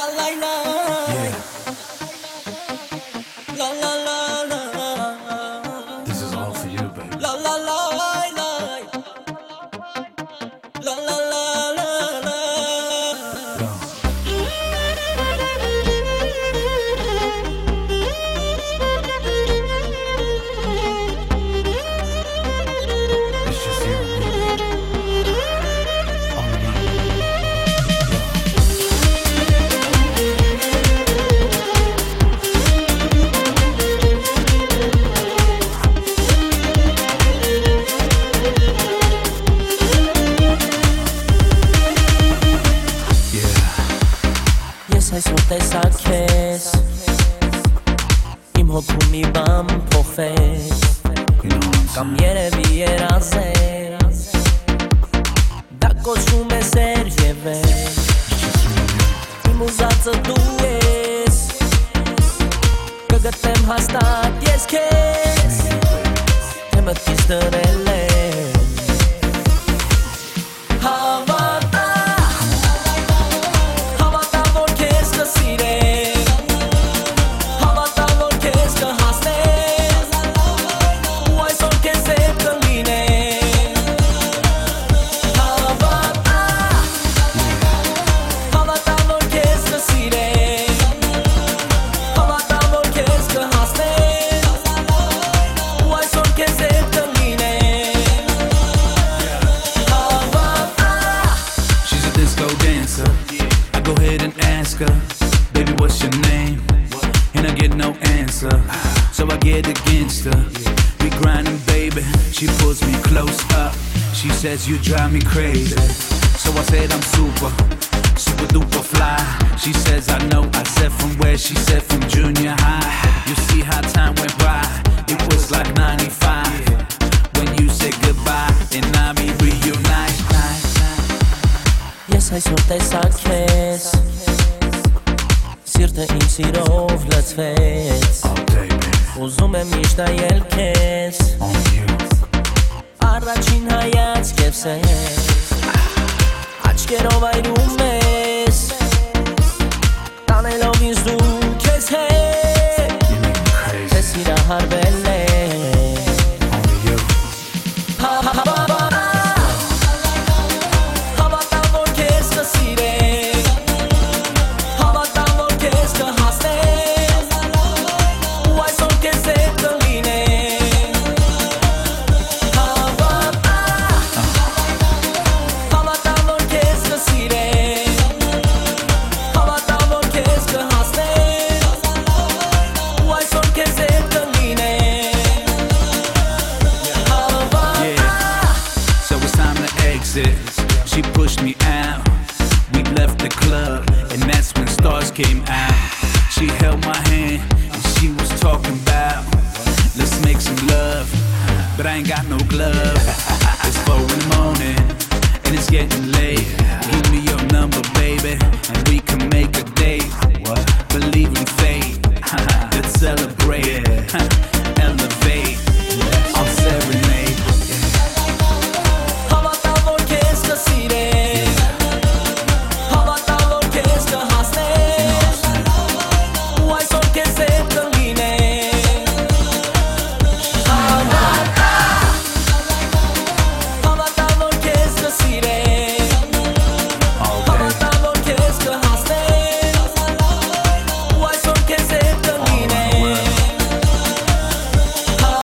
This is all for you, baby. It's just you and me. Ես այսօր տեսա քեզ Իմ հոգում մի բան փոխվեց Կամ երևի երազել Դա կոչվում է սեր եւ վեր Իմ ուզածը դու ես Կգտնեմ հաստատ ես քեզ Թե մտքից դրել եմ Go ahead and ask her, baby, what's your name? And I get no answer, so I get against her. We grinding, baby, she pulls me close up. She says you drive me crazy, so I said I'm super duper fly. She says I know, I said from where? She said from junior high. You see how time went by, it was like 95 when you said goodbye, and I be reunite. Ես այսօր տեսա քեզ Սիրտը իմ սիրով լցվեց Ուզում եմ միշտ այել քեզ Առաջին հայացքև սեր Աչքերով այրում ես Տանելով ինձ դու քեզ հետ Թե սիրահարվել ես She pushed me out, we left the club, and that's when stars came out. She held my hand, and she was talking about, let's make some love, but I ain't got no glove. It's 4 in the morning, and it's getting late. Give me your number, baby, and we can